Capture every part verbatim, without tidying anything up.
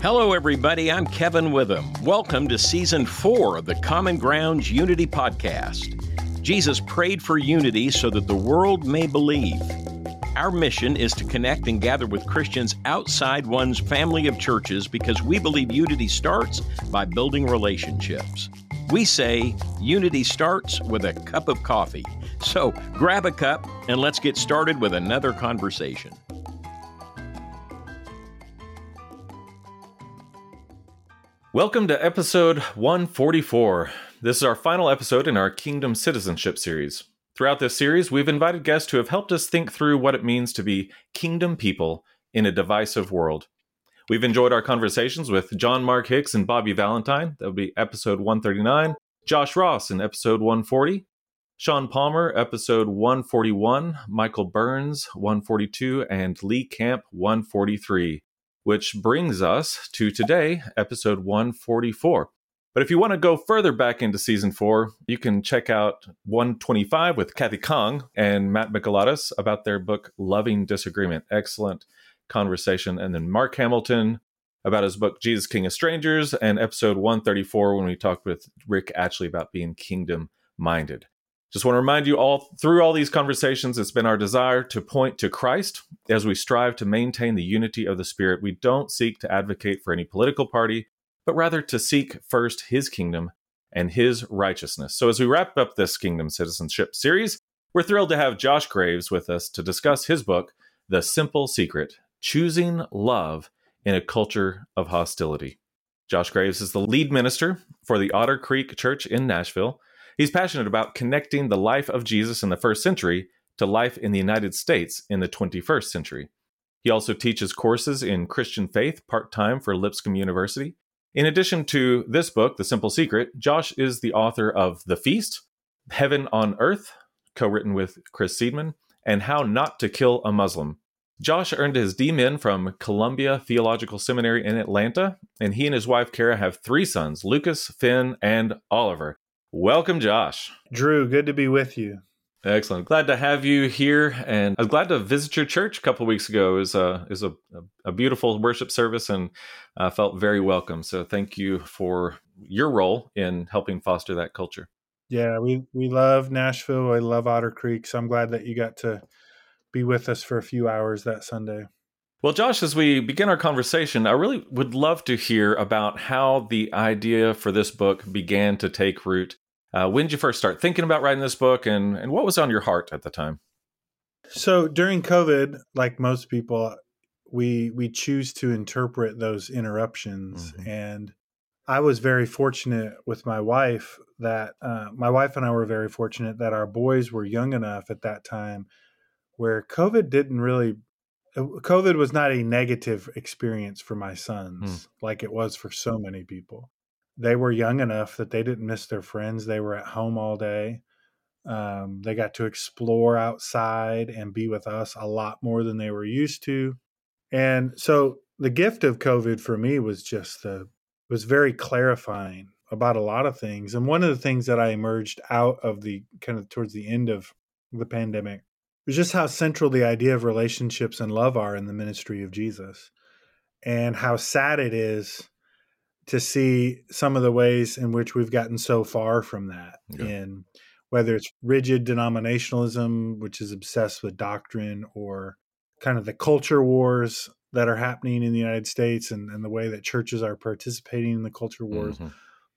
Hello, everybody. I'm Kevin Witham. Welcome to Season four of the Common Grounds Unity Podcast. Jesus prayed for unity so that the world may believe. Our mission is to connect and gather with Christians outside one's family of churches because we believe unity starts by building relationships. We say unity starts with a cup of coffee. So grab a cup and let's get started with another conversation. Welcome to episode one forty-four. This is our final episode in our Kingdom Citizenship series. Throughout this series, we've invited guests who have helped us think through what it means to be kingdom people in a divisive world. We've enjoyed our conversations with John Mark Hicks and Bobby Valentine. That will be episode one thirty-nine. Josh Ross in episode one forty. Sean Palmer, episode one forty-one. Michael Burns, one forty-two. And Lee Camp, one forty-three. Which brings us to today, episode one forty-four. But if you want to go further back into season four, you can check out one twenty-five with Kathy Kong and Matt Michelatis about their book, Loving Disagreement. Excellent conversation. And then Mark Hamilton about his book, Jesus King of Strangers, and episode one thirty-four when we talked with Rick Atchley about being kingdom-minded. Just want to remind you all, through all these conversations, it's been our desire to point to Christ as we strive to maintain the unity of the Spirit. We don't seek to advocate for any political party, but rather to seek first His kingdom and His righteousness. So as we wrap up this Kingdom Citizenship series, we're thrilled to have Josh Graves with us to discuss his book, The Simple Secret, Choosing Love in a Culture of Hostility. Josh Graves is the lead minister for the Otter Creek Church in Nashville. He's passionate about connecting the life of Jesus in the first century to life in the United States in the twenty-first century. He also teaches courses in Christian faith part-time for Lipscomb University. In addition to this book, The Simple Secret, Josh is the author of The Feast, Heaven on Earth, co-written with Chris Seidman, and How Not to Kill a Muslim. Josh earned his D Min from Columbia Theological Seminary in Atlanta, and he and his wife, Kara, have three sons, Lucas, Finn, and Oliver. Welcome, Josh. Drew, good to be with you. Excellent. Glad to have you here. And I was glad to visit your church a couple of weeks ago. It was a, it was a, a beautiful worship service and uh, felt very welcome. So thank you for your role in helping foster that culture. Yeah, we, we love Nashville. I love Otter Creek. So I'm glad that you got to be with us for a few hours that Sunday. Well, Josh, as we begin our conversation, I really would love to hear about how the idea for this book began to take root. Uh, when did you first start thinking about writing this book, and, and what was on your heart at the time? So during COVID, like most people, we we choose to interpret those interruptions. Mm-hmm. And I was very fortunate with my wife that uh, my wife and I were very fortunate that our boys were young enough at that time where COVID didn't really COVID was not a negative experience for my sons mm. like it was for so many people. They were young enough that they didn't miss their friends. They were at home all day. Um, they got to explore outside and be with us a lot more than they were used to. And so the gift of COVID for me was just the, was very clarifying about a lot of things. And one of the things that I emerged out of the kind of towards the end of the pandemic was just how central the idea of relationships and love are in the ministry of Jesus, and how sad it is to see some of the ways in which we've gotten so far from that. Yeah. And whether it's rigid denominationalism, which is obsessed with doctrine, or kind of the culture wars that are happening in the United States and, and the way that churches are participating in the culture wars. Mm-hmm.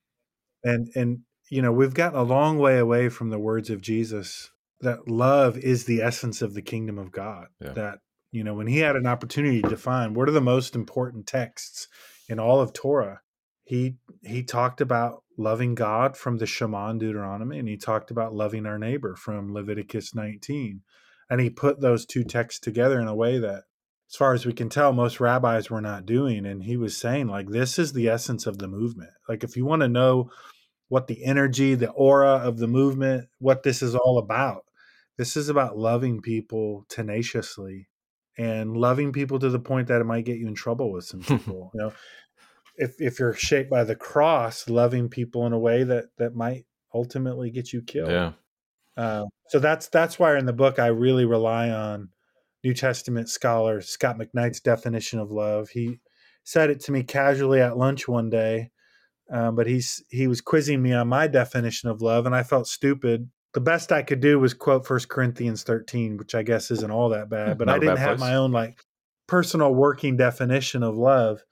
And, and, you know, we've gotten a long way away from the words of Jesus that love is the essence of the kingdom of God. Yeah. That, you know, when he had an opportunity to define what are the most important texts in all of Torah, he he talked about loving God from the Shema in Deuteronomy, and he talked about loving our neighbor from Leviticus nineteen. And he put those two texts together in a way that, as far as we can tell, most rabbis were not doing. And he was saying, like, this is the essence of the movement. Like, if you want to know what the energy, the aura of the movement, what this is all about, this is about loving people tenaciously and loving people to the point that it might get you in trouble with some people. You know, if if you're shaped by the cross, loving people in a way that that might ultimately get you killed. Yeah. Uh, so that's that's why in the book I really rely on New Testament scholar Scott McKnight's definition of love. He said it to me casually at lunch one day. Um, but he's he was quizzing me on my definition of love, and I felt stupid. The best I could do was quote First Corinthians thirteen, which I guess isn't all that bad, but Not I a didn't bad have place. my own like personal working definition of love.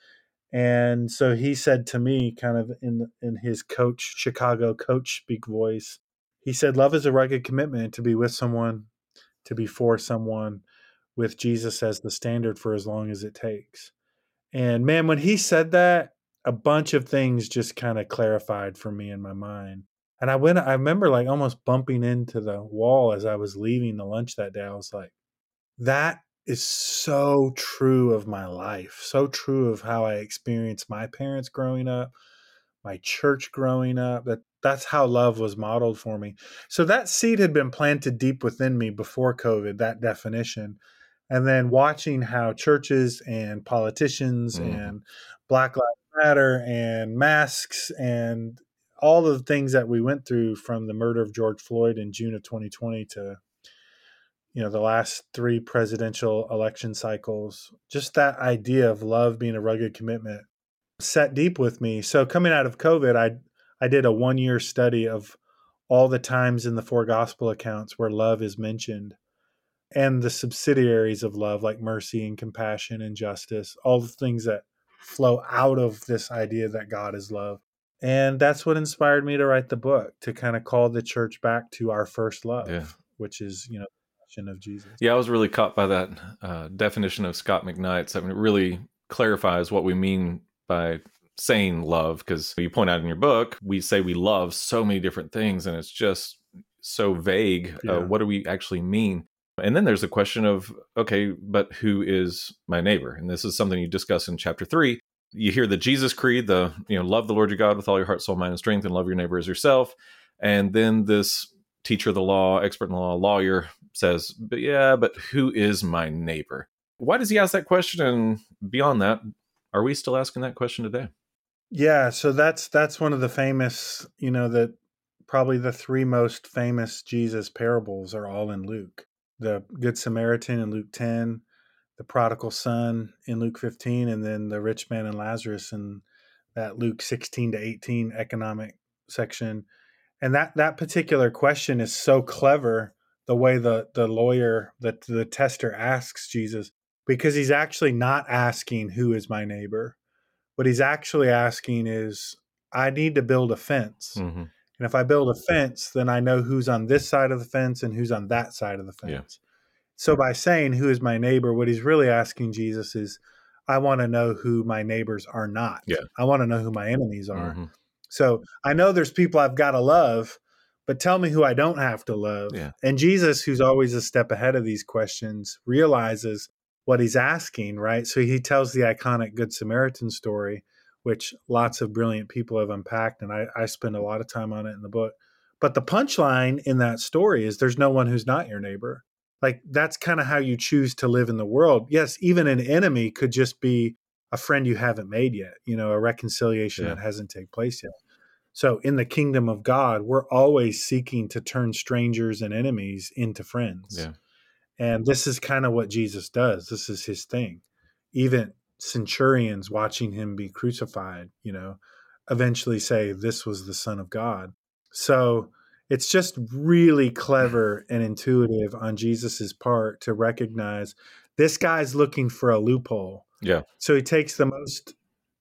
And so he said to me, kind of in in his coach, Chicago coach speak voice, he said, love is a rugged commitment to be with someone, to be for someone, with Jesus as the standard for as long as it takes. And man, when he said that, a bunch of things just kind of clarified for me in my mind. And I went, I remember like almost bumping into the wall as I was leaving the lunch that day. I was like, that is so true of my life, so true of how I experienced my parents growing up, my church growing up. That that's how love was modeled for me. So that seed had been planted deep within me before COVID, that definition. And then watching how churches and politicians Mhm. and Black Lives Matter and masks and all of the things that we went through from the murder of George Floyd in June of twenty twenty to, you know, the last three presidential election cycles, just that idea of love being a rugged commitment set deep with me. So coming out of COVID, I I did a one year study of all the times in the four gospel accounts where love is mentioned, and the subsidiaries of love like mercy and compassion and justice, all the things that flow out of this idea that God is love. And that's what inspired me to write the book, to kind of call the church back to our first love, Yeah. which is, you know, the passion of Jesus. Yeah, I was really caught by that uh, definition of Scott McKnight's. I mean, it really clarifies what we mean by saying love, because you point out in your book, we say we love so many different things, and it's just so vague. Yeah. Uh, what do we actually mean? And then there's the question of, okay, but who is my neighbor? And this is something you discuss in chapter three. You hear the Jesus creed, the, you know, love the Lord your God with all your heart, soul, mind, and strength, and love your neighbor as yourself. And then this teacher of the law, expert in the law, lawyer says, but yeah, but who is my neighbor? Why does he ask that question? And beyond that, are we still asking that question today? Yeah, so that's that's one of the famous, you know, that probably the three most famous Jesus parables are all in Luke. The Good Samaritan in Luke ten, the prodigal son in Luke fifteen, and then the rich man and Lazarus in that Luke sixteen to eighteen economic section. And that that particular question is so clever, the way the the lawyer, the the tester asks Jesus, because he's actually not asking who is my neighbor. What he's actually asking is, I need to build a fence. Mm-hmm. And if I build a fence, then I know who's on this side of the fence and who's on that side of the fence. Yeah. So by saying who is my neighbor, what he's really asking Jesus is, I want to know who my neighbors are not. Yeah. I want to know who my enemies are. Mm-hmm. So I know there's people I've got to love, but tell me who I don't have to love. Yeah. And Jesus, who's always a step ahead of these questions, realizes what he's asking, right? So he tells the iconic Good Samaritan story, which lots of brilliant people have unpacked, and I, I spend a lot of time on it in the book. But the punchline in that story is there's no one who's not your neighbor. Like, that's kind of how you choose to live in the world. Yes, even an enemy could just be a friend you haven't made yet, you know, a reconciliation Yeah. that hasn't taken place yet. So in the kingdom of God, we're always seeking to turn strangers and enemies into friends. Yeah. And this is kind of what Jesus does. This is his thing. Even centurions watching him be crucified, you know, eventually say this was the Son of God. So it's just really clever and intuitive on Jesus's part to recognize this guy's looking for a loophole. Yeah. So he takes the most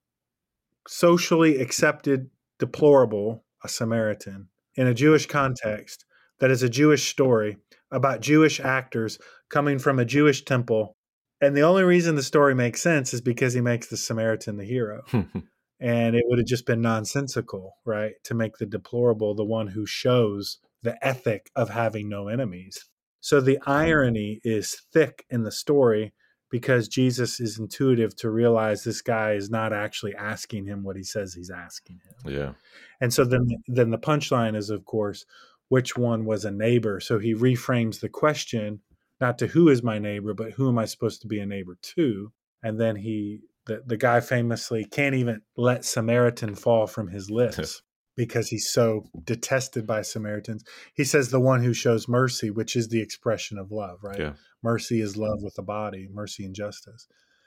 socially accepted deplorable, a Samaritan, in a Jewish context, that is a Jewish story about Jewish actors coming from a Jewish temple. And the only reason the story makes sense is because he makes the Samaritan the hero. And it would have just been nonsensical, right, to make the deplorable the one who shows the ethic of having no enemies. So the irony is thick in the story because Jesus is intuitive to realize this guy is not actually asking him what he says he's asking him. Yeah. And so then, then the punchline is, of course, which one was a neighbor? So he reframes the question, not to who is my neighbor, but who am I supposed to be a neighbor to? And then he, the, the guy famously can't even let Samaritan fall from his lips because he's so detested by Samaritans. He says the one who shows mercy, which is the expression of love, right? Yeah. Mercy is love with the body, mercy and justice.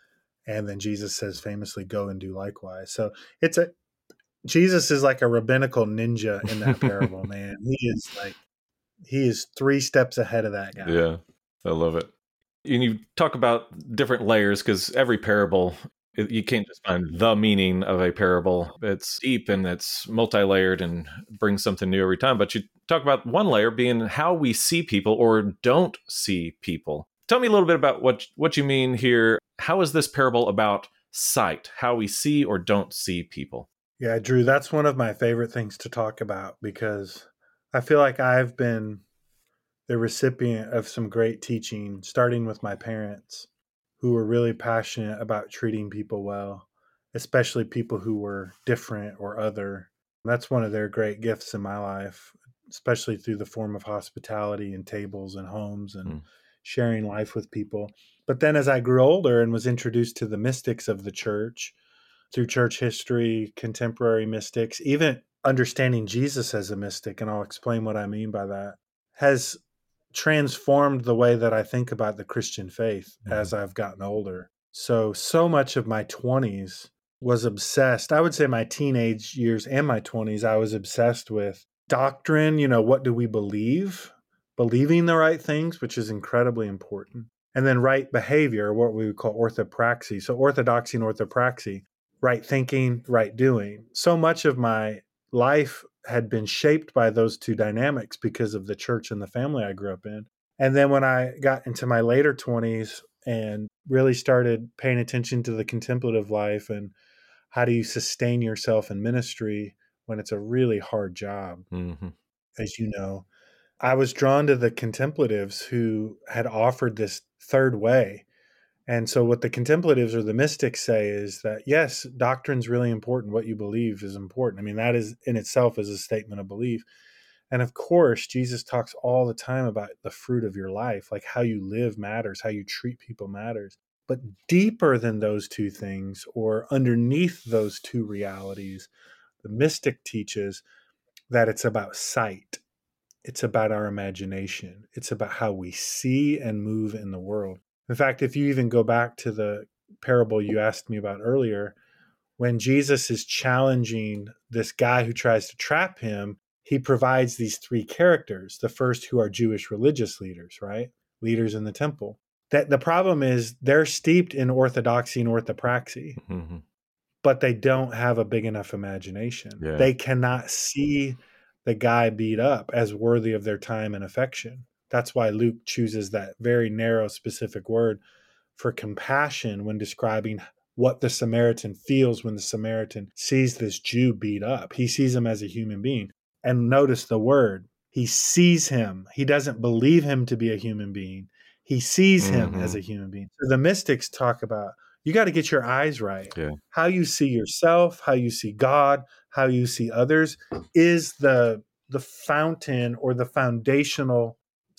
And then Jesus says famously, go and do likewise. So it's a, Jesus is like a rabbinical ninja in that parable, man. He is like, he is three steps ahead of that guy. Yeah, I love it. And you talk about different layers because every parable, it- you can't just find the meaning of a parable. It's deep and it's multi-layered and brings something new every time. But you talk about one layer being how we see people or don't see people. Tell me a little bit about what what you mean here. How is this parable about sight, how we see or don't see people? Yeah, Drew, that's one of my favorite things to talk about because I feel like I've been the recipient of some great teaching, starting with my parents, who were really passionate about treating people well, especially people who were different or other. That's one of their great gifts in my life, especially through the form of hospitality and tables and homes and Mm. sharing life with people. But then as I grew older and was introduced to the mystics of the church, through church history, contemporary mystics, even understanding Jesus as a mystic, and I'll explain what I mean by that, has transformed the way that I think about the Christian faith Mhm. as I've gotten older. So, so much of my twenties was obsessed. I would say my teenage years and my twenties, I was obsessed with doctrine. You know, what do we believe? Believing the right things, which is incredibly important. And then right behavior, what we would call orthopraxy. So, orthodoxy and orthopraxy, right thinking, right doing. So much of my life had been shaped by those two dynamics because of the church and the family I grew up in. And then when I got into my later twenties and really started paying attention to the contemplative life and how do you sustain yourself in ministry when it's a really hard job, Mm-hmm. as you know, I was drawn to the contemplatives who had offered this third way. And so what the contemplatives or the mystics say is that, yes, doctrine's really important. What you believe is important. I mean, that is in itself is a statement of belief. And of course, Jesus talks all the time about the fruit of your life, like how you live matters, how you treat people matters. But deeper than those two things, or underneath those two realities, the mystic teaches that it's about sight. It's about our imagination. It's about how we see and move in the world. In fact, if you even go back to the parable you asked me about earlier, when Jesus is challenging this guy who tries to trap him, he provides these three characters. The first, who are Jewish religious leaders, right? Leaders in the temple. That the problem is they're steeped in orthodoxy and orthopraxy, Mm-hmm. but they don't have a big enough imagination. Yeah. They cannot see the guy beat up as worthy of their time and affection. That's why Luke chooses that very narrow, specific word for compassion when describing what the Samaritan feels when the Samaritan sees this Jew beat up. He sees him as a human being. And notice the word, he sees him. He doesn't believe him to be a human being. He sees him Mm-hmm. as a human being. So the mystics talk about, you got to get your eyes right. Yeah. How you see yourself, how you see God, how you see others is the the fountain or the foundational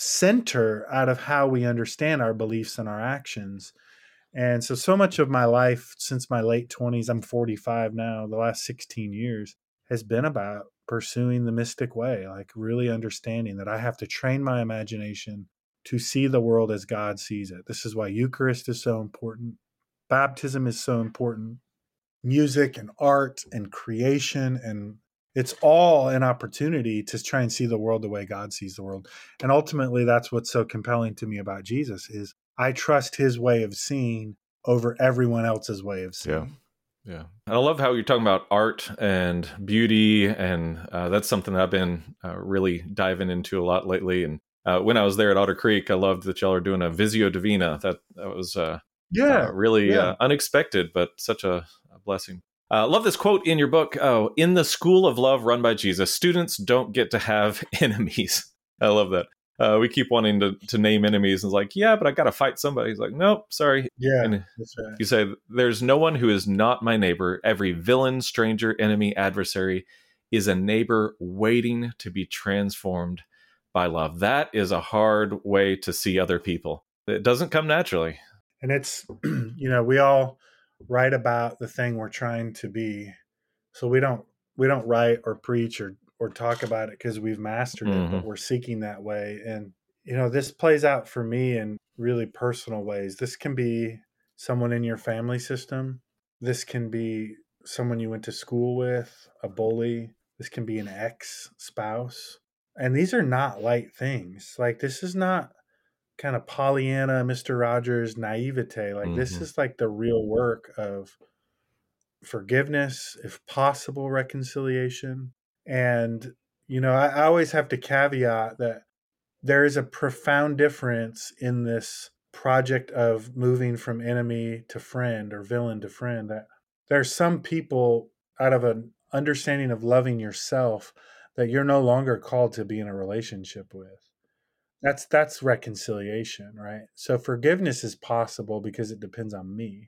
center out of how we understand our beliefs and our actions. And so, so much of my life since my late twenties, I'm forty-five now, the last sixteen years has been about pursuing the mystic way, like really understanding that I have to train my imagination to see the world as God sees it. This is why Eucharist is so important. Baptism is so important. Music and art and creation, and it's all an opportunity to try and see the world the way God sees the world. And ultimately, that's what's so compelling to me about Jesus is I trust his way of seeing over everyone else's way of seeing. Yeah. Yeah. And I love how you're talking about art and beauty. And uh, that's something that I've been uh, really diving into a lot lately. And uh, when I was there at Otter Creek, I loved that y'all are doing a Visio Divina. That, that was uh, Yeah. uh, really yeah. uh, unexpected, but such a, a blessing. I uh, love this quote in your book. Oh, in the school of love run by Jesus, students don't get to have enemies. I love that. Uh, we keep wanting to, to name enemies and it's like, yeah, but I got to fight somebody. He's like, nope, sorry. Yeah, And that's right. you say, there's no one who is not my neighbor. Every villain, stranger, enemy, adversary is a neighbor waiting to be transformed by love. That is a hard way to see other people. It doesn't come naturally. And it's, you know, we all write about the thing we're trying to be. So we don't we don't write or preach or or talk about it because we've mastered it, Mm-hmm. but we're seeking that way. And you know, this plays out for me in really personal ways. This can be someone in your family system. This can be someone you went to school with, a bully. This can be an ex-spouse. And these are not light things. Like, this is not kind of Pollyanna, Mister Rogers naivete. Like, mm-hmm. This is like the real work of forgiveness, if possible, reconciliation. And, you know, I, I always have to caveat that there is a profound difference in this project of moving from enemy to friend or villain to friend. That there are some people, out of an understanding of loving yourself, that you're no longer called to be in a relationship with. That's that's reconciliation, right? So forgiveness is possible because it depends on me.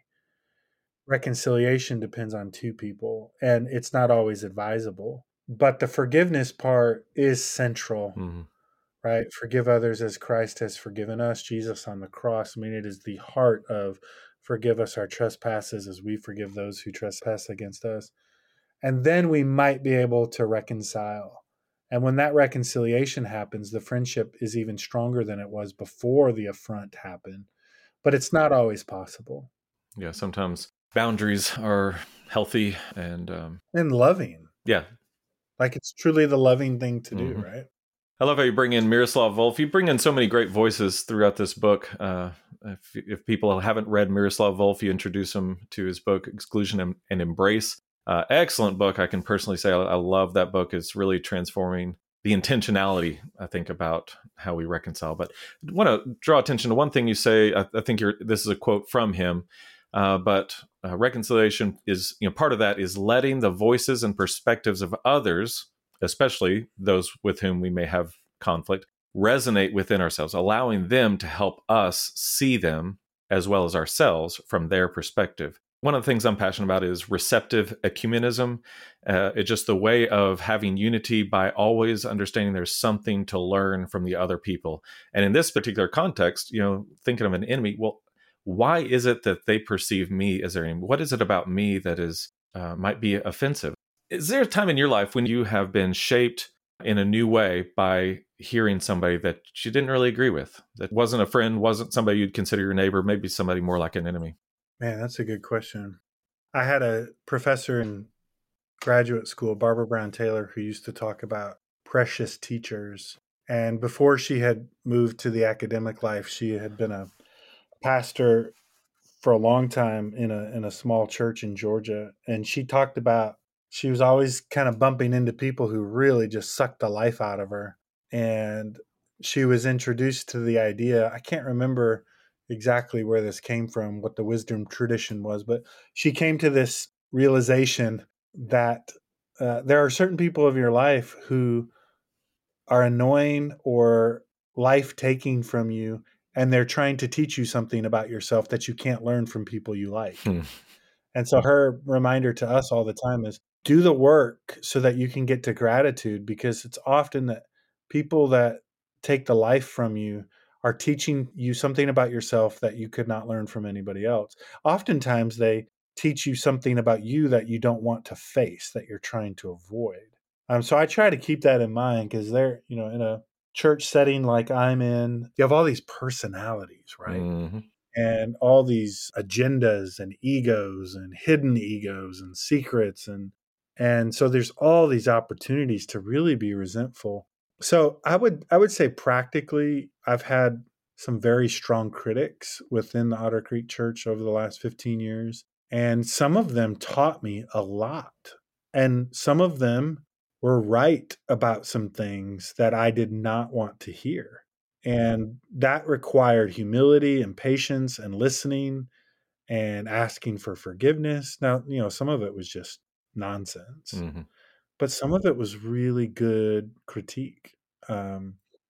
Reconciliation depends on two people, and it's not always advisable. But the forgiveness part is central, mm-hmm. right? Forgive others as Christ has forgiven us. Jesus on the cross. I mean, it is the heart of forgive us our trespasses as we forgive those who trespass against us. And then we might be able to reconcile. And when that reconciliation happens, the friendship is even stronger than it was before the affront happened. But it's not always possible. Yeah, sometimes boundaries are healthy and... Um, and loving. Yeah. Like, it's truly the loving thing to do, mm-hmm. right? I love how you bring in Miroslav Volf. You bring in so many great voices throughout this book. Uh, if, if people haven't read Miroslav Volf, you introduce them to his book, Exclusion and, and Embrace. Uh, excellent book. I can personally say I, I love that book. It's really transforming the intentionality, I think, about how we reconcile. But I want to draw attention to one thing you say. I, I think you're, this is a quote from him, uh, but uh, reconciliation is, you know, part of that is letting the voices and perspectives of others, especially those with whom we may have conflict, resonate within ourselves, allowing them to help us see them as well as ourselves from their perspective. One of the things I'm passionate about is receptive ecumenism. Uh, it's just the way of having unity by always understanding there's something to learn from the other people. And in this particular context, you know, thinking of an enemy, well, why is it that they perceive me as their enemy? What is it about me that is uh, might be offensive? Is there a time in your life when you have been shaped in a new way by hearing somebody that you didn't really agree with, that wasn't a friend, wasn't somebody you'd consider your neighbor, maybe somebody more like an enemy? Man, that's a good question. I had a professor in graduate school, Barbara Brown Taylor, who used to talk about precious teachers. And before she had moved to the academic life, she had been a pastor for a long time in a in a small church in Georgia. And she talked about, she was always kind of bumping into people who really just sucked the life out of her. And she was introduced to the idea, I can't remember exactly where this came from, what the wisdom tradition was, but she came to this realization that uh, there are certain people of your life who are annoying or life-taking from you, and they're trying to teach you something about yourself that you can't learn from people you like. Hmm. And so her reminder to us all the time is do the work so that you can get to gratitude, because it's often that people that take the life from you are teaching you something about yourself that you could not learn from anybody else. Oftentimes they teach you something about you that you don't want to face, that you're trying to avoid. Um, so I try to keep that in mind, because they're, you know, in a church setting like I'm in, you have all these personalities, right? Mm-hmm. And all these agendas and egos and hidden egos and secrets. And, and so there's all these opportunities to really be resentful. So I would I would say practically, I've had some very strong critics within the Otter Creek Church over the last fifteen years. And some of them taught me a lot. And some of them were right about some things that I did not want to hear. And that required humility and patience and listening and asking for forgiveness. Now, you know, some of it was just nonsense. Mm-hmm. But some of it was really good critique. Um,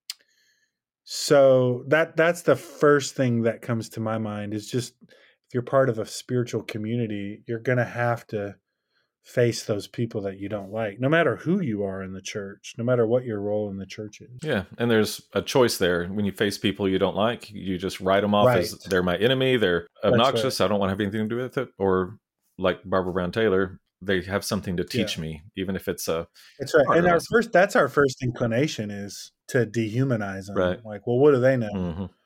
so that that's the first thing that comes to my mind is just, if you're part of a spiritual community, you're going to have to face those people that you don't like, no matter who you are in the church, no matter what your role in the church is. Yeah, and there's a choice there. When you face people you don't like, you just write them off right. as they're my enemy, they're obnoxious, right. I don't want to have anything to do with it. Or like Barbara Brown Taylor, they have something to teach yeah. me, even if it's a. That's right. And our first, that's our first inclination is to dehumanize them. Right. Like, well, what do they know? Mm-hmm.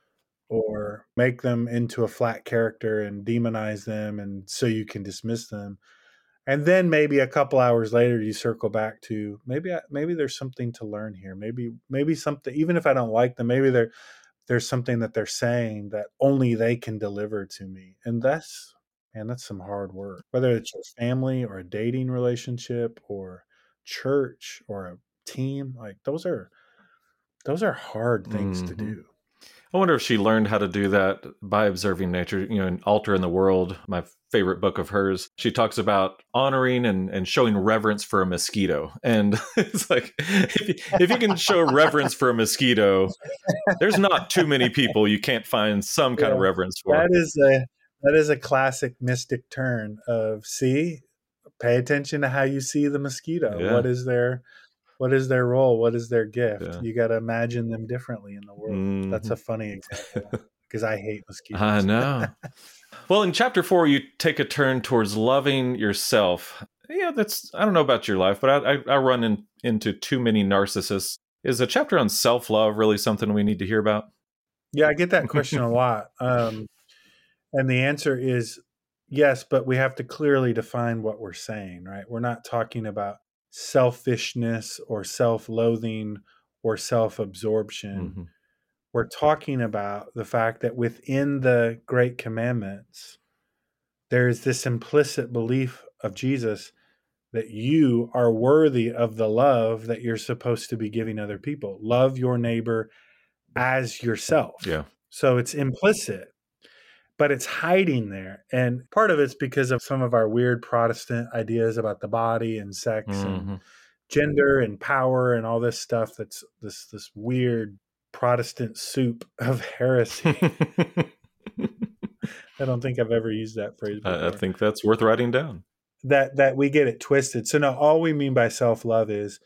or make them into a flat character and demonize them, and so you can dismiss them. And then maybe a couple hours later, you circle back to maybe I, maybe there's something to learn here. Maybe maybe something, even if I don't like them, maybe there there's something that they're saying that only they can deliver to me. And that's man, that's some hard work. Whether it's your family or a dating relationship or church or a team, like those are those are hard things to Mm-hmm. do. I wonder if she learned how to do that by observing nature. You know, in Altar in the World, my favorite book of hers, she talks about honoring and, and showing reverence for a mosquito. And it's like, if you, if you can show reverence for a mosquito, there's not too many people you can't find some kind Yeah, of reverence for. that is a that is a classic mystic turn of see, pay attention to how you see the mosquito. Yeah. What is their what is their role? What is their gift? Yeah. You got to imagine them differently in the world. Mm-hmm. That's a funny example because I hate mosquitoes. I know. Well, in chapter four, you take a turn towards loving yourself. Yeah, that's, I don't know about your life, but I, I, I run in, into too many narcissists. Is a chapter on self-love really something we need to hear about? Yeah, I get that question a lot. Um, and the answer is yes, but we have to clearly define what we're saying, right? We're not talking about selfishness or self-loathing or self-absorption. Mm-hmm. We're talking about the fact that within the Great Commandments, there is this implicit belief of Jesus that you are worthy of the love that you're supposed to be giving other people. Love your neighbor as yourself. Yeah. So it's implicit, but it's hiding there. And part of it's because of some of our weird Protestant ideas about the body and sex Mm-hmm. and gender and power and all this stuff. That's this, this weird Protestant soup of heresy. I don't think I've ever used that phrase before. I, I think that's worth writing down. That that we get it twisted. So no, all we mean by self-love is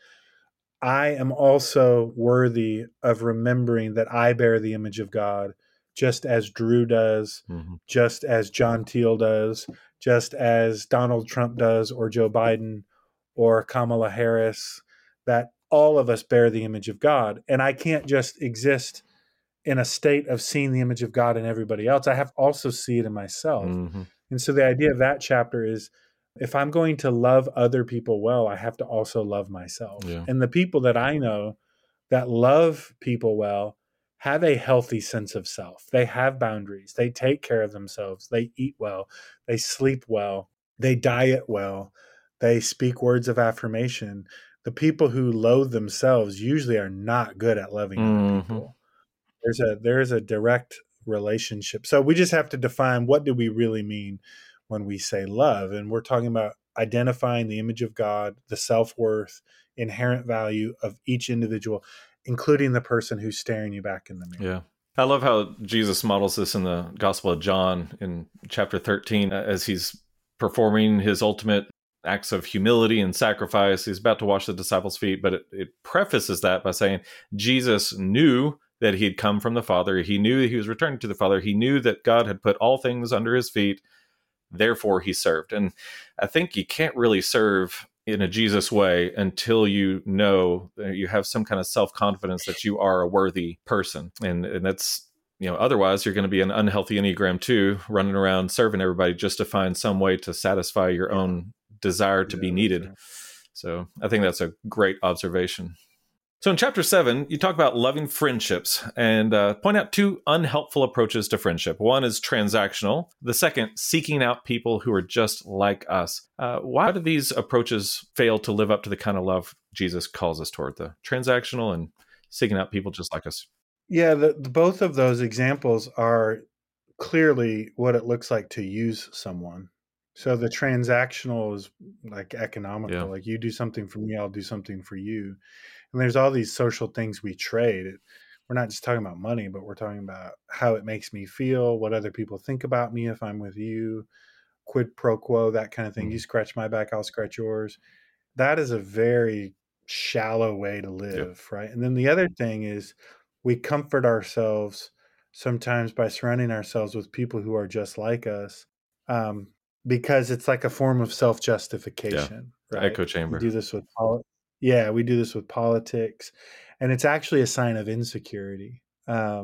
I am also worthy of remembering that I bear the image of God, just as Drew does, Mm-hmm. just as John Teal does, just as Donald Trump does, or Joe Biden, or Kamala Harris, that all of us bear the image of God. And I can't just exist in a state of seeing the image of God in everybody else. I have to also see it in myself. Mm-hmm. And so the idea of that chapter is, if I'm going to love other people well, I have to also love myself. Yeah. And the people that I know that love people well have a healthy sense of self. They have boundaries. They take care of themselves. They eat well. They sleep well. They diet well. They speak words of affirmation. The people who loathe themselves usually are not good at loving Mm-hmm. other people. There's a there is a direct relationship. So we just have to define, what do we really mean when we say love? And we're talking about identifying the image of God, the self-worth, inherent value of each individual, including the person who's staring you back in the mirror. Yeah. I love how Jesus models this in the Gospel of John in chapter thirteen, as he's performing his ultimate acts of humility and sacrifice. He's about to wash the disciples' feet, but it, it prefaces that by saying Jesus knew that he had come from the Father. He knew that he was returning to the Father. He knew that God had put all things under his feet. Therefore, he served. And I think you can't really serve in a Jesus way until you know that you have some kind of self-confidence that you are a worthy person. And, and that's, you know, otherwise you're going to be an unhealthy Enneagram two, running around serving everybody just to find some way to satisfy your Yeah. own desire to Yeah, be needed. that's right. So I think that's a great observation. So in chapter seven, you talk about loving friendships and uh, point out two unhelpful approaches to friendship. One is transactional. The second, seeking out people who are just like us. Uh, why do these approaches fail to live up to the kind of love Jesus calls us toward? The transactional and seeking out people just like us. Yeah, the, the, both of those examples are clearly what it looks like to use someone. So the transactional is like economical. Yeah. Like, you do something for me, I'll do something for you. And there's all these social things we trade. It, we're not just talking about money, but we're talking about how it makes me feel, what other people think about me if I'm with you, quid pro quo, that kind of thing. Mhm. You scratch my back, I'll scratch yours. That is a very shallow way to live, right? And then the other thing is, we comfort ourselves sometimes by surrounding ourselves with people who are just like us, um, because it's like a form of self-justification. The right? echo chamber. We do this with poli- yeah, we do this with politics, and it's actually a sign of insecurity. Um,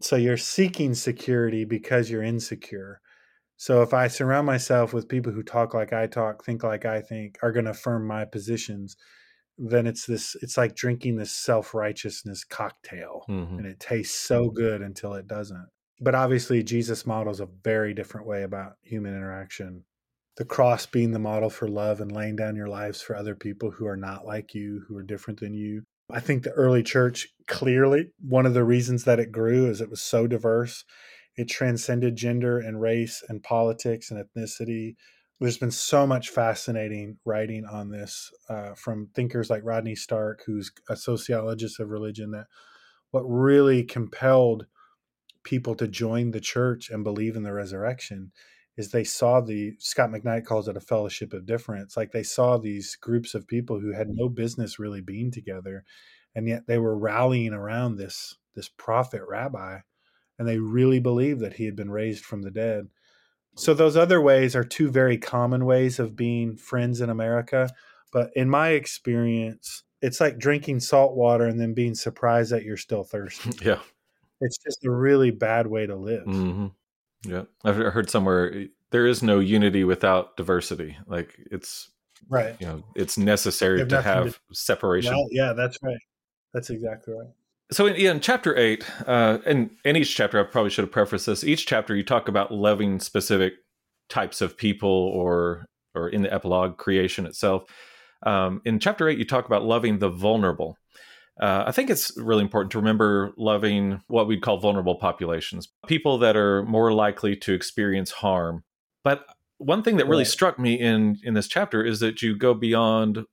So you're seeking security because you're insecure. So if I surround myself with people who talk like I talk, think like I think, are going to affirm my positions, then it's this, it's like drinking this self-righteousness cocktail, Mm-hmm. and it tastes so good until it doesn't. But obviously Jesus models a very different way about human interaction. The cross being the model for love and laying down your lives for other people who are not like you, who are different than you. I think the early church, clearly, one of the reasons that it grew is it was so diverse. It transcended gender and race and politics and ethnicity. There's been so much fascinating writing on this uh, from thinkers like Rodney Stark, who's a sociologist of religion, that what really compelled people to join the church and believe in the resurrection is they saw the, Scott McKnight calls it a fellowship of difference. Like they saw these groups of people who had no business really being together, and yet they were rallying around this, this prophet rabbi, and they really believed that he had been raised from the dead. So those other ways are two very common ways of being friends in America. But in my experience, it's like drinking salt water and then being surprised that you're still thirsty. Yeah. It's just a really bad way to live. Mm-hmm. Yeah. I've heard somewhere there is no unity without diversity. Like it's, right. You know, it's necessary have to have to, separation. Well, yeah, that's right. That's exactly right. So in, yeah, in chapter eight, uh, and in each chapter, I probably should have prefaced this. Each chapter, you talk about loving specific types of people, or or in the epilogue, creation itself. Um, in chapter eight, you talk about loving the vulnerable. Uh, I think it's really important to remember loving what we'd call vulnerable populations, people that are more likely to experience harm. But one thing that really Right. struck me in in this chapter is that you go beyond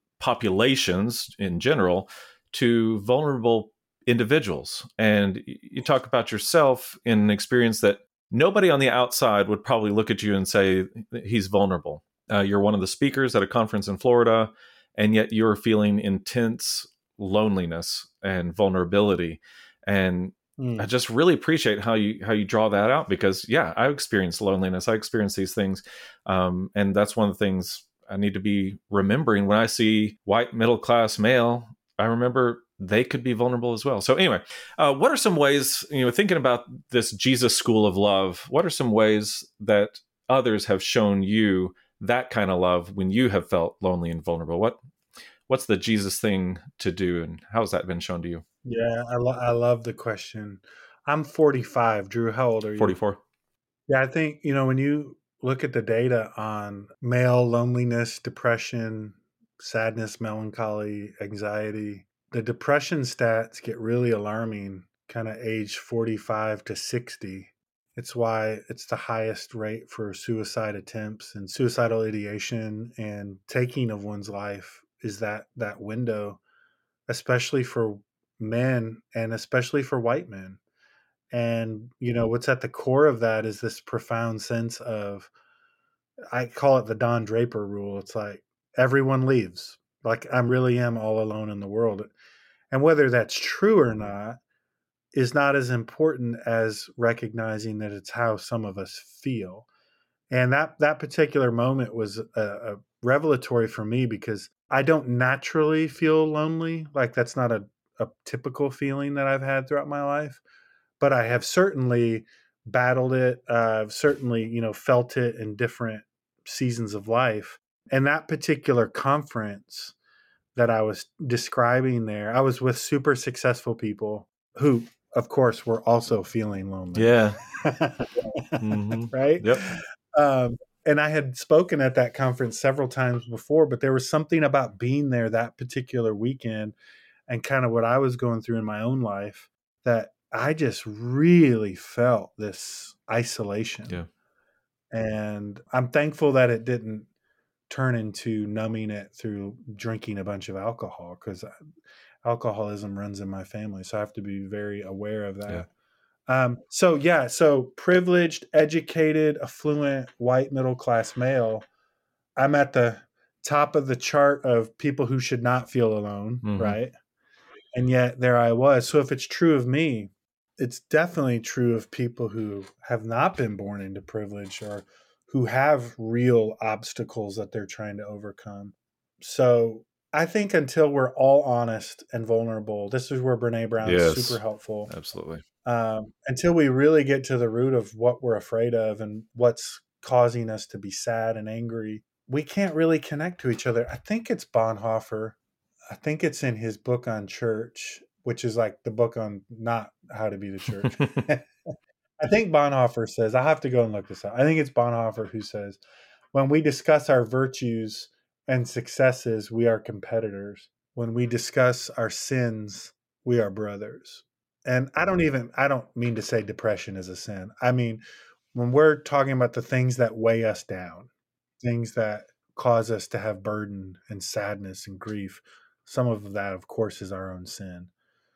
populations in general to vulnerable individuals. And you talk about yourself in an experience that nobody on the outside would probably look at you and say he's vulnerable. Uh, you're one of the speakers at a conference in Florida, and yet you're feeling intense loneliness and vulnerability. And Mm. I just really appreciate how you how you draw that out, because yeah, I experienced loneliness. I experienced these things, um, and that's one of the things I need to be remembering when I see white middle class male. I remember they could be vulnerable as well. So anyway, uh, what are some ways, you know, thinking about this Jesus school of love, what are some ways that others have shown you that kind of love when you have felt lonely and vulnerable? What what's the Jesus thing to do, and how has that been shown to you? Yeah, I, lo- I love the question. I'm forty-five. Drew, how old are you? forty-four. Yeah, I think, you know, when you look at the data on male loneliness, depression, sadness, melancholy, anxiety, the depression stats get really alarming kind of age forty-five to sixty. It's why it's the highest rate for suicide attempts and suicidal ideation and taking of one's life is that that window, especially for men and especially for white men. And, you know, what's at the core of that is this profound sense of, I call it the Don Draper rule. It's like everyone leaves. Like I really am all alone in the world. And whether that's true or not is not as important as recognizing that it's how some of us feel. And that that particular moment was a, a revelatory for me because I don't naturally feel lonely. Like that's not a, a typical feeling that I've had throughout my life. But I have certainly battled it. Uh, I've certainly, you know, felt it in different seasons of life. And that particular conference that I was describing there, I was with super successful people who, of course, were also feeling lonely. Yeah. Mm-hmm. Right? Yep. Um, and I had spoken at that conference several times before, but there was something about being there that particular weekend and kind of what I was going through in my own life that I just really felt this isolation. Yeah. And I'm thankful that it didn't turn into numbing it through drinking a bunch of alcohol, because alcoholism runs in my family. So I have to be very aware of that. Yeah. Um, so, yeah, so privileged, educated, affluent, white middle-class male, I'm at the top of the chart of people who should not feel alone, Mm-hmm. right? And yet there I was. So if it's true of me, it's definitely true of people who have not been born into privilege or who have real obstacles that they're trying to overcome. So I think until we're all honest and vulnerable, this is where Brene Brown Yes. is super helpful. Absolutely. Um, until we really get to the root of what we're afraid of and what's causing us to be sad and angry, we can't really connect to each other. I think it's Bonhoeffer. I think it's in his book on church, which is like the book on not how to be the church. I think Bonhoeffer says, I have to go and look this up. I think it's Bonhoeffer who says, when we discuss our virtues and successes, we are competitors. When we discuss our sins, we are brothers. And I don't even, I don't mean to say depression is a sin. I mean, when we're talking about the things that weigh us down, things that cause us to have burden and sadness and grief, some of that, of course, is our own sin.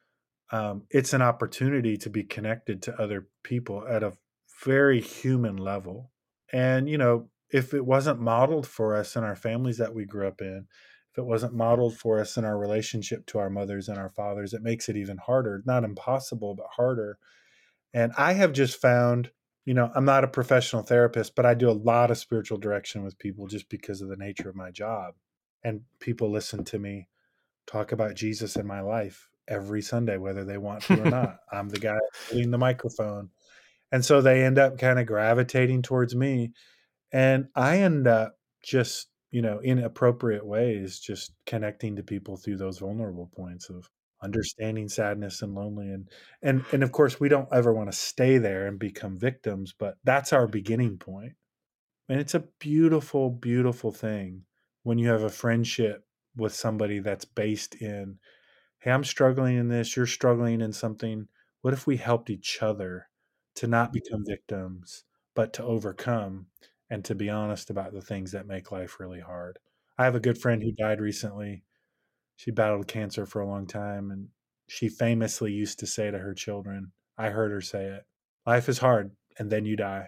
Um, it's an opportunity to be connected to other people at a very human level. And, you know, if it wasn't modeled for us in our families that we grew up in, if it wasn't modeled for us in our relationship to our mothers and our fathers, it makes it even harder. Not impossible, but harder. And I have just found, you know, I'm not a professional therapist, but I do a lot of spiritual direction with people just because of the nature of my job. And people listen to me talk about Jesus in my life every Sunday, whether they want to or not. I'm the guy holding the microphone. And so they end up kind of gravitating towards me. And I end up just, you know, in appropriate ways, just connecting to people through those vulnerable points of understanding sadness and lonely. And, and, and of course, we don't ever want to stay there and become victims, but that's our beginning point. And it's a beautiful, beautiful thing when you have a friendship with somebody that's based in, hey, I'm struggling in this, you're struggling in something. What if we helped each other to not become victims, but to overcome and to be honest about the things that make life really hard? I have a good friend who died recently. She battled cancer for a long time, and she famously used to say to her children, I heard her say it, life is hard, and then you die.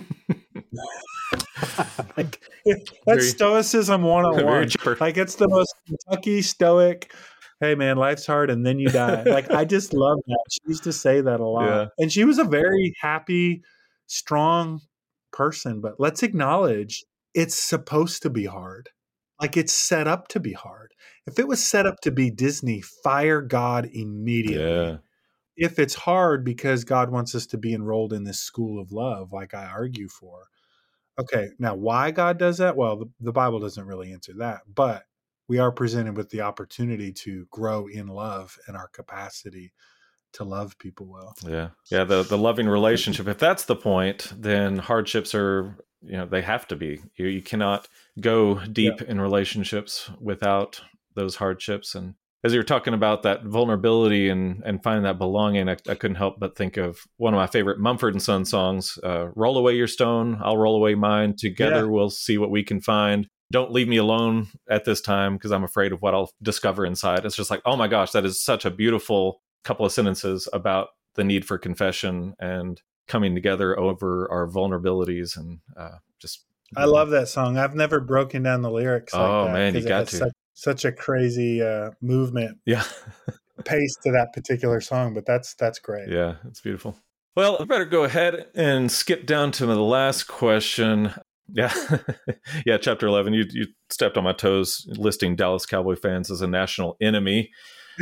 Like, that's very, stoicism one oh one. Like, it's the most Kentucky stoic, hey man, life's hard and then you die. Like, I just love that. She used to say that a lot. Yeah. And she was a very happy, strong person. But let's acknowledge it's supposed to be hard. Like, it's set up to be hard. If it was set up to be Disney, fire God immediately. Yeah. If it's hard because God wants us to be enrolled in this school of love, like I argue for. Okay, now why God does that? Well, the, the Bible doesn't really answer that, but we are presented with the opportunity to grow in love and our capacity to love people well. Yeah. Yeah. The, the loving relationship, if that's the point, then hardships are, you know, they have to be. You, you cannot go deep yeah. in relationships without those hardships. And as you were talking about that vulnerability and, and finding that belonging, I, I couldn't help but think of one of my favorite Mumford and Son songs, uh, Roll Away Your Stone, I'll Roll Away Mine. Together yeah. we'll see what we can find. Don't leave me alone at this time because I'm afraid of what I'll discover inside. It's just like, oh my gosh, that is such a beautiful couple of sentences about the need for confession and coming together over our vulnerabilities. And uh, just, I know. love that song. I've never broken down the lyrics. Like oh that man, you got to. Such, such a crazy uh, movement, yeah, pace to that particular song. But that's that's great. Yeah, it's beautiful. Well, I better go ahead and skip down to the last question. Yeah, yeah. Chapter eleven. You you stepped on my toes listing Dallas Cowboy fans as a national enemy.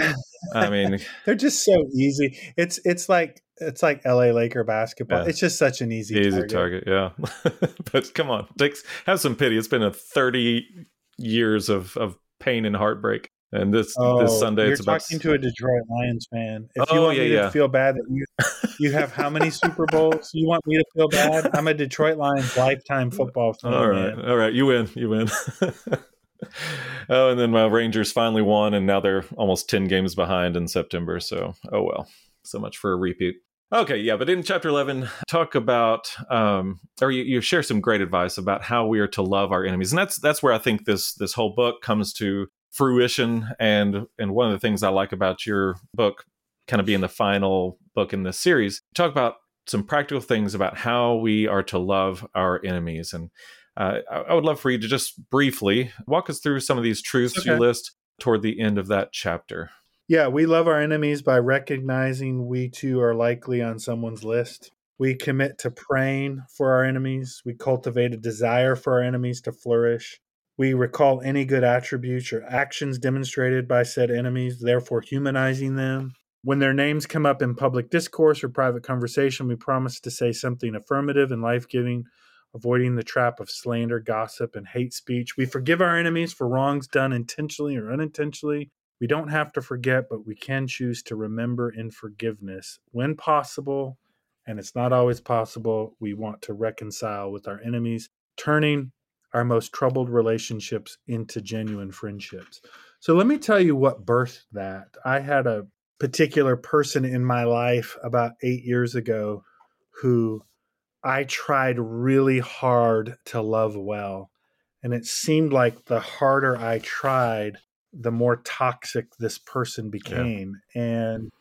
I mean, they're just so easy. It's it's like it's like L A Laker basketball. Yeah. It's just such an easy easy target. target yeah. But come on, takes have some pity. It's been a thirty years of of pain and heartbreak, and this oh, this Sunday you're it's about talking to a Detroit Lions fan. If oh, you want yeah, me yeah. to feel bad that you you have how many Super Bowls? You want me to feel bad? I'm a Detroit Lions lifetime football fan. All right, man. all right, you win, you win. Oh, and then my Rangers finally won, and now they're almost ten games behind in September. So, oh well, so much for a repeat. Okay, yeah, but in chapter eleven, talk about, um, or you, you share some great advice about how we are to love our enemies, and that's that's where I think this this whole book comes to fruition. And and one of the things I like about your book, kind of being the final book in this series, talk about some practical things about how we are to love our enemies. And uh, I, I would love for you to just briefly walk us through some of these truths okay. you list toward the end of that chapter. Yeah, we love our enemies by recognizing we too are likely on someone's list. We commit to praying for our enemies. We cultivate a desire for our enemies to flourish. We recall any good attributes or actions demonstrated by said enemies, therefore humanizing them. When their names come up in public discourse or private conversation, we promise to say something affirmative and life-giving, avoiding the trap of slander, gossip, and hate speech. We forgive our enemies for wrongs done intentionally or unintentionally. We don't have to forget, but we can choose to remember in forgiveness. When possible, and it's not always possible, we want to reconcile with our enemies, turning our most troubled relationships into genuine friendships. So let me tell you what birthed that. I had a particular person in my life about eight years ago who I tried really hard to love well. And it seemed like the harder I tried, the more toxic this person became. Yeah. And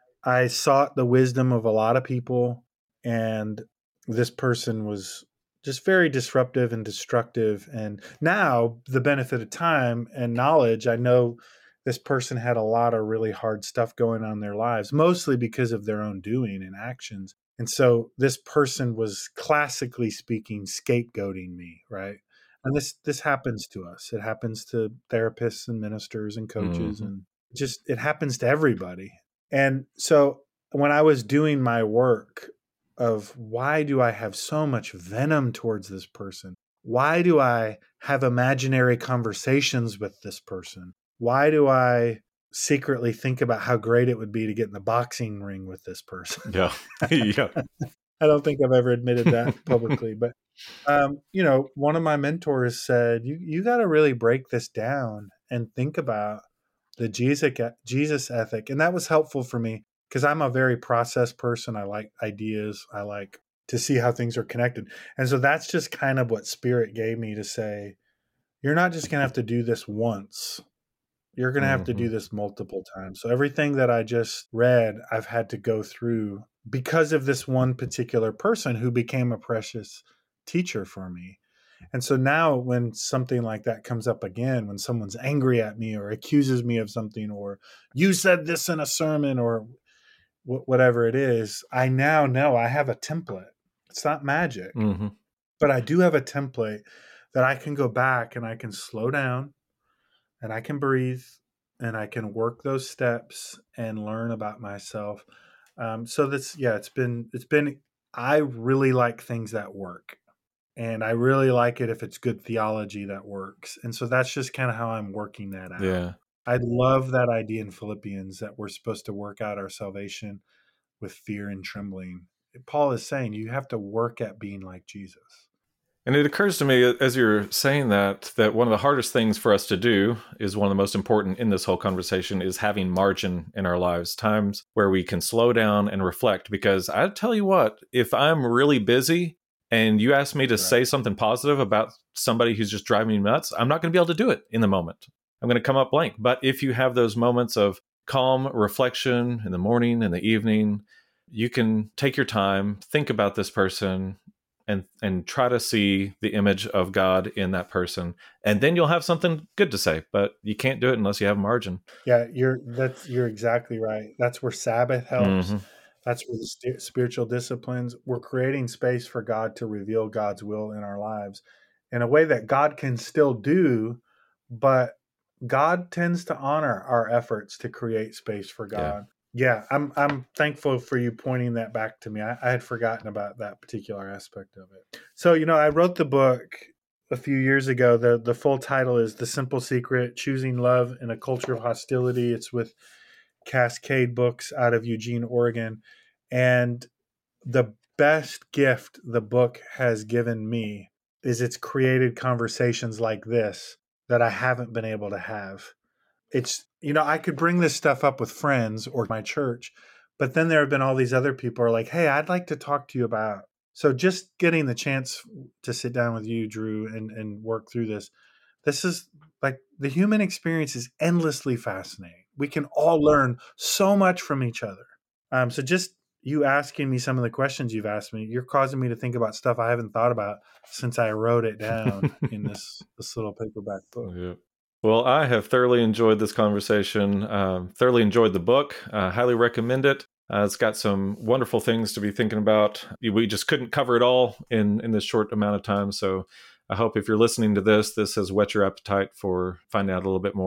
I sought the wisdom of a lot of people, and this person was just very disruptive and destructive. And now, the benefit of time and knowledge, I know this person had a lot of really hard stuff going on in their lives, mostly because of their own doing and actions. And so this person was, classically speaking, scapegoating me, right? And this this happens to us. It happens to therapists and ministers and coaches, mm-hmm. and just it happens to everybody. And so when I was doing my work of why do I have so much venom towards this person? Why do I have imaginary conversations with this person? Why do I secretly think about how great it would be to get in the boxing ring with this person? Yeah. Yeah. I don't think I've ever admitted that publicly, but um, you know, one of my mentors said, you, you got to really break this down and think about the Jesus, Jesus ethic. And that was helpful for me because I'm a very process person. I like ideas. I like to see how things are connected. And so that's just kind of what Spirit gave me to say, you're not just going to have to do this once. You're going to have mm-hmm. to do this multiple times. So everything that I just read, I've had to go through because of this one particular person who became a precious teacher for me. And so now when something like that comes up again, when someone's angry at me or accuses me of something, or you said this in a sermon, or w- whatever it is, I now know I have a template. It's not magic, mm-hmm. but I do have a template that I can go back and I can slow down and I can breathe and I can work those steps and learn about myself. Um, so that's, yeah, it's been, it's been, I really like things that work. And I really like it if it's good theology that works. And so that's just kind of how I'm working that out. Yeah. I love that idea in Philippians that we're supposed to work out our salvation with fear and trembling. Paul is saying you have to work at being like Jesus. And it occurs to me as you're saying that, that one of the hardest things for us to do is one of the most important in this whole conversation is having margin in our lives, times where we can slow down and reflect. Because I tell you what, if I'm really busy and you ask me to right. say something positive about somebody who's just driving me nuts, I'm not going to be able to do it in the moment. I'm going to come up blank. But if you have those moments of calm reflection in the morning and the evening, you can take your time, think about this person, and and try to see the image of God in that person. And then you'll have something good to say, but you can't do it unless you have margin. Yeah, you're that's you're exactly right. That's where Sabbath helps. Mm-hmm. That's where the st- spiritual disciplines, we're creating space for God to reveal God's will in our lives in a way that God can still do, but God tends to honor our efforts to create space for God. Yeah, yeah I'm I'm thankful for you pointing that back to me. I, I had forgotten about that particular aspect of it. So, you know, I wrote the book a few years ago. The, the full title is The Simple Secret, Choosing Love in a Culture of Hostility. It's with Cascade Books out of Eugene, Oregon. And the best gift the book has given me is it's created conversations like this that I haven't been able to have. It's, you know, I could bring this stuff up with friends or my church, but then there have been all these other people who are like, hey, I'd like to talk to you about. So just getting the chance to sit down with you, Drew, and, and work through this, this is like the human experience is endlessly fascinating. We can all learn so much from each other. Um, so just you asking me some of the questions you've asked me, you're causing me to think about stuff I haven't thought about since I wrote it down in this, this little paperback book. Yeah. Well, I have thoroughly enjoyed this conversation, um, thoroughly enjoyed the book, uh, highly recommend it. Uh, it's got some wonderful things to be thinking about. We just couldn't cover it all in, in this short amount of time. So I hope if you're listening to this, this has whet your appetite for finding out a little bit more.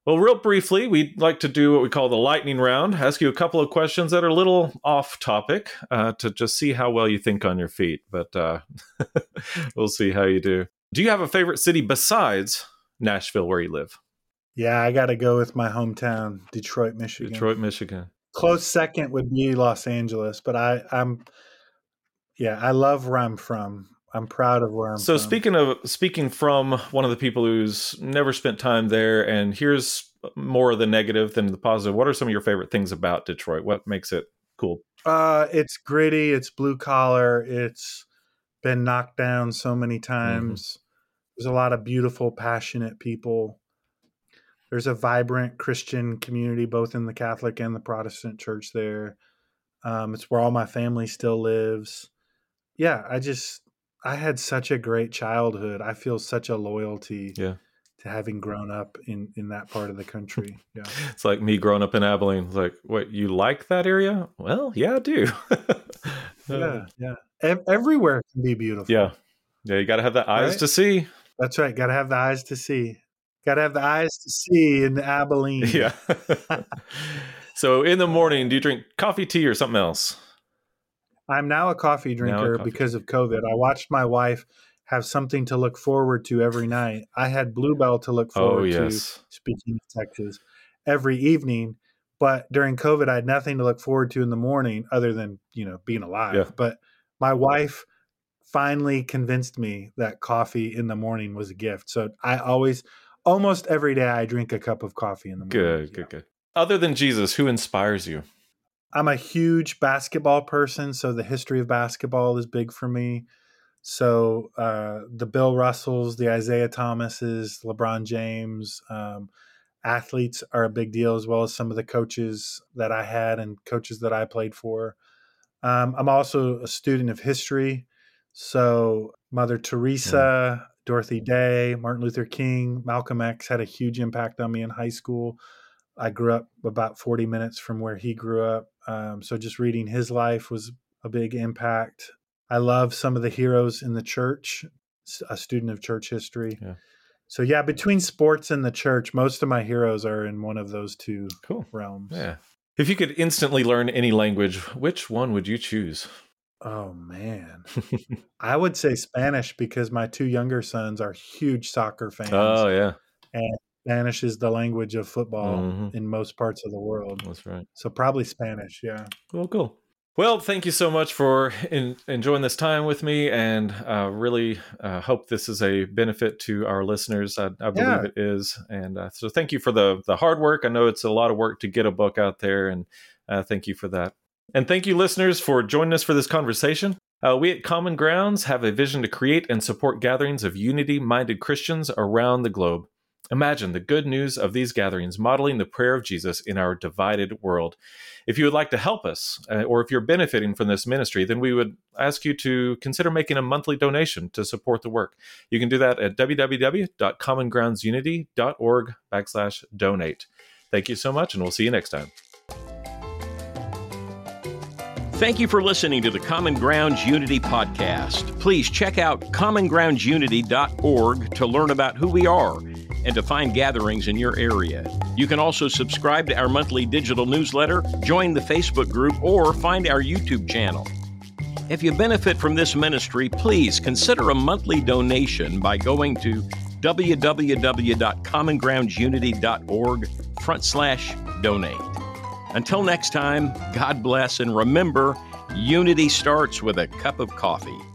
Well, real briefly, we'd like to do what we call the lightning round, ask you a couple of questions that are a little off topic uh, to just see how well you think on your feet. But uh, we'll see how you do. Do you have a favorite city besides Nashville, where you live? Yeah, I got to go with my hometown, Detroit, Michigan. Detroit, Michigan. Close second would be Los Angeles, but I, I'm, yeah, I love where I'm from. I'm proud of where I'm so from. So speaking of speaking from one of the people who's never spent time there, and here's more of the negative than the positive. What are some of your favorite things about Detroit? What makes it cool? Uh, it's gritty. It's blue collar. It's been knocked down so many times. Mm-hmm. There's a lot of beautiful, passionate people. There's a vibrant Christian community, both in the Catholic and the Protestant church there. Um, it's where all my family still lives. Yeah, I just, I had such a great childhood. I feel such a loyalty yeah. to having grown up in, in that part of the country. Yeah. It's like me growing up in Abilene. It's like, what, you like that area? Well, yeah, I do. yeah, yeah. E- everywhere can be beautiful. Yeah. Yeah, you got to have the eyes right? to see. That's right. Got to have the eyes to see. Got to have the eyes to see in Abilene. Yeah. So in the morning, do you drink coffee, tea, or something else? I'm now a coffee drinker a coffee because drinker. of COVID. I watched my wife have something to look forward to every night. I had Bluebell to look forward oh, yes. to, speaking of Texas, every evening. But during COVID, I had nothing to look forward to in the morning other than, you know, being alive. Yeah. But my wife finally convinced me that coffee in the morning was a gift. So I always, almost every day, I drink a cup of coffee in the morning. Good, yeah. good, good. Other than Jesus, who inspires you? I'm a huge basketball person, so the history of basketball is big for me. So uh, the Bill Russells, the Isaiah Thomases, LeBron James, um, athletes are a big deal, as well as some of the coaches that I had and coaches that I played for. Um, I'm also a student of history. So Mother Teresa, mm. Dorothy Day, Martin Luther King, Malcolm X had a huge impact on me in high school. I grew up about forty minutes from where he grew up. Um, so just reading his life was a big impact. I love some of the heroes in the church, a student of church history. Yeah. So yeah, between sports and the church, most of my heroes are in one of those two cool. realms. Yeah. If you could instantly learn any language, which one would you choose? Oh, man. I would say Spanish because my two younger sons are huge soccer fans. Oh, yeah. And Spanish is the language of football mm-hmm. in most parts of the world. That's right. So probably Spanish, yeah. Cool, cool. Well, thank you so much for in, enjoying this time with me, and uh, really uh, hope this is a benefit to our listeners. I, I believe yeah. it is. And uh, so thank you for the, the hard work. I know it's a lot of work to get a book out there, and uh, thank you for that. And thank you, listeners, for joining us for this conversation. Uh, we at Common Grounds have a vision to create and support gatherings of unity-minded Christians around the globe. Imagine the good news of these gatherings modeling the prayer of Jesus in our divided world. If you would like to help us, uh, or if you're benefiting from this ministry, then we would ask you to consider making a monthly donation to support the work. You can do that at www.commongroundsunity.org backslash donate. Thank you so much, and we'll see you next time. Thank you for listening to the Common Grounds Unity podcast. Please check out common grounds unity dot org to learn about who we are and to find gatherings in your area. You can also subscribe to our monthly digital newsletter, join the Facebook group, or find our YouTube channel. If you benefit from this ministry, please consider a monthly donation by going to www.commongroundsunity.org front slash donate. Until next time, God bless, and remember, unity starts with a cup of coffee.